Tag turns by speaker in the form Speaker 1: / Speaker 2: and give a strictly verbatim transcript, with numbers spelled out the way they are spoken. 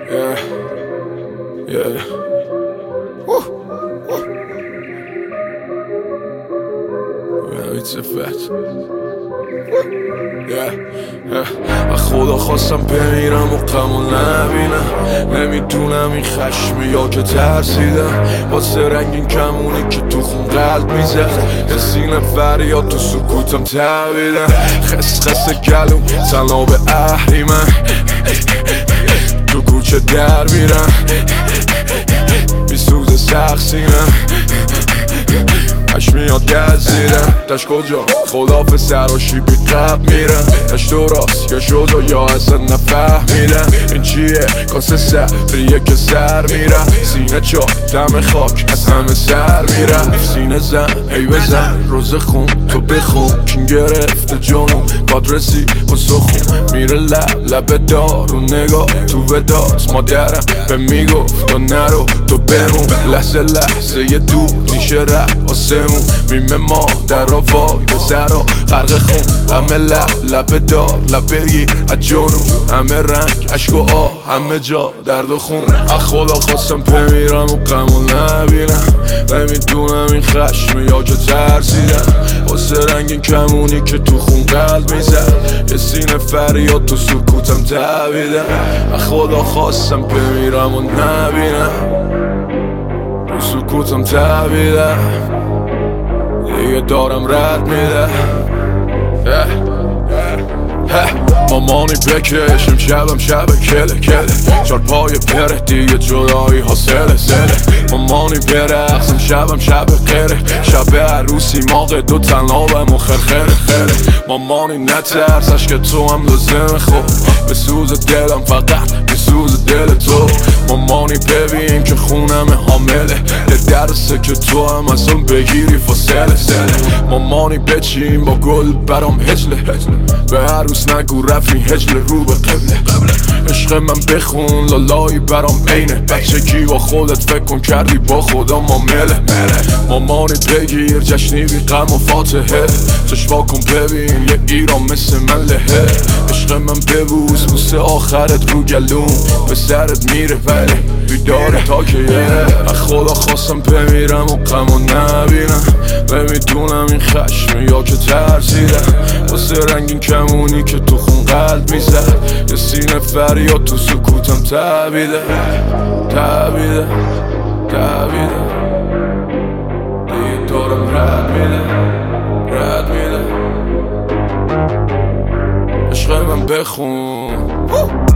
Speaker 1: Yeah, yeah. Woo, woo. Yeah, it's a fact. از خدا خواستم بمیرم و غمو نبینم. نمیدونم این خشمه یا که ترسیدم، واسه رنگین کمونی که تو خون قلب میزد. یه سینه فریاد تو سکوتم تبیدم. خس خس گلوم تنها به اهریمن، تو کوچه در میرم میسوزه سخت سینم. اش میاد گل زیرم دشت کجا خدافه سراشی بی قبل میرم. دشت تو راست یا شد و یا اصلا نفهمیدم این چیه کاسه سریه که سر میرم. سینه چا دم خاک از همه سر میرم. سینه زن هی بزن روز خون تو بخون کین گرفته جنون بادرسی و سخون میره لب لب دار و نگاه تو وداست. مادرم به میگفت تو نرو تو بمون، لحظه لحظه یه دور میشه رفت آسمون. میمه مادر را وای به سرا غرق خون، همه لب لب دار لب بگیر از جنون. همه رنگ عشق و آه همه جا درد و خون. از خدا خواستم بمیرم و غمو نبینم. نمیدونم این خشمه یا که ترسیدم، واسه رنگین کمونی که تو خون قلب میزد. یه سینه فریاد تو سکوتم تبیدم. از خدا خواستم بمیرم و نبینم، تو سکوتم تبیدم. دیگه دارم رد میده. مامانی بکشم شبم شب کله کله، چار پای پره دیگه جدایی ها سله سله. مامانی برقصم شبم شب قره، شب عروسی ماغ دو تنابم و خرخره خره. مامانی نترسش که تو هم لازم خوب به سوز دلم، فقط به سوز دل تو. مامانی ببین که خونم حامله، یه درسه که تو هم از اون بگیری فاصله سله. مامانی بچین با گل برام هجله، به عروس نگو رفی هجله رو به قبله. عشق من بخون لالایی برام اینه، بچگی با خودت فکر کن کردی با خدا معامله. مامانی بگیر جشنی بی غم و فاتحه، چشوا کن ببین یه ایران مثل من لهه. عشق من ببوس بوسه آخرت رو گلوم، به سرت میره ولی بیداره تا که یه. از خدا خواستم بمیرم و غمو نبینم. نمیدونم این خشمه یا که ترسیدم، واسه رنگین کمونی که تو خون قلب میزد. یه سینه فریاد تو سکوتم تبیده تبیده تبیده. دیگه دارم رد میده رد میده. عشق من بخون